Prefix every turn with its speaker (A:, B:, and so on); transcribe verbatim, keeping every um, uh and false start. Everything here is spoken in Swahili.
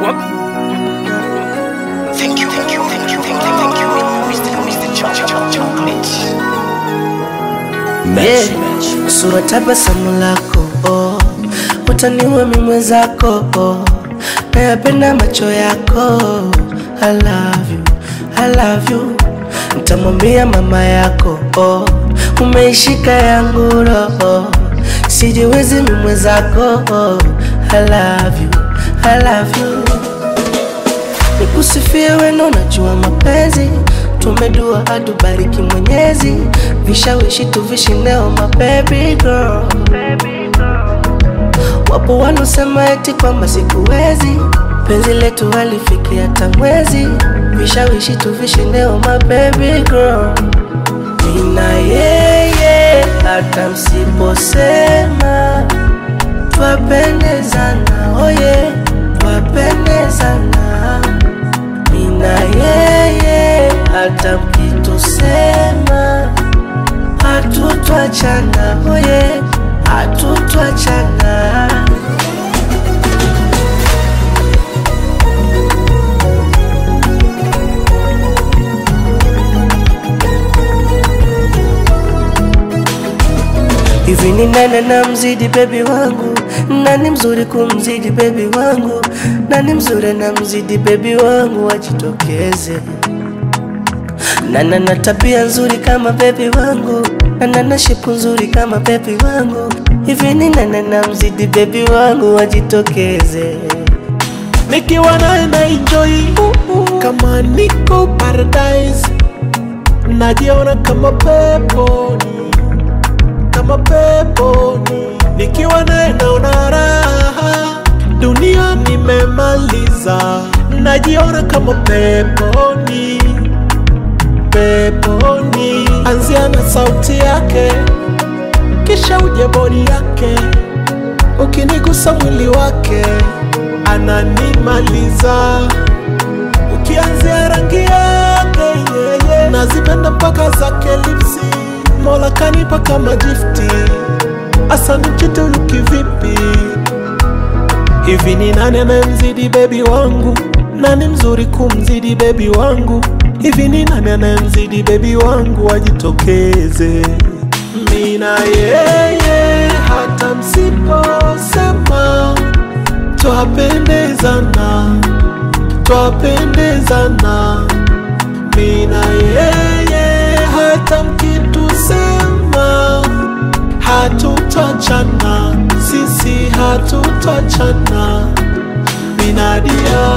A: Thank you, thank you, thank you, thank you, thank you, Mister Mister Chocolate.
B: Yeah, sura tabasamu lako, oh, utaniua mimi mwenzako, oh, nayapenda macho yako. I love you, I love you. Nitamwambia mama yako, oh, umeishika yangu roho, sijiwezi mimi mwenzako, oh, I love you, I love you. Nikusifie weno najua mapenzi, tumedua atubariki Mwenyezi, vishawishi tuvishi leo my baby girl. Wapo wanaosema eti kwamba sikuwezi, penzi letu halifiki hata mwezi, vishawishi tuvishi leo my baby girl. Mina yeye hata msiposema twapendezana, oh yeah, twapendezana. Mina yeye hata mkitusema hatutwachana, oh yeah, hatutwachana. Hivi ni nani na mzidi baby wangu? Nani mzuri kumzidi baby wangu? Nani mzuri na mzidi baby wangu? Wajitokeze. Nana na tabia nzuri kama baby wangu, nana na shepu nzuri kama baby wangu. Hivi ni nani na mzidi baby wangu? Wajitokeze.
C: Nikiwa naye na enjoy kama niko paradise, najiona kama peponi, kama peponi. Nikiwa naye naona raha, dunia nimemaliza, najiona kama peponi, peponi. Anzia na sauti yake, kisha uje body yake, ukinigusa mwili wake ananimaliza. Ukianzia rangi yake, yeah, yeah, nazipenda mpaka zake lipsi, Mola kanipa kama gifti. Asa nichite unuki vipi? Hivi ni nani anayemzidi baby wangu? Nani mzuri kumzidi baby wangu? Hivi ni nani anayemzidi baby wangu? Wajitokeze. Mina yeye hata msiposema twapendezana, twapendezana. Mina yeye hata mkitusema hatutachana, sisi hatutachana. Minadia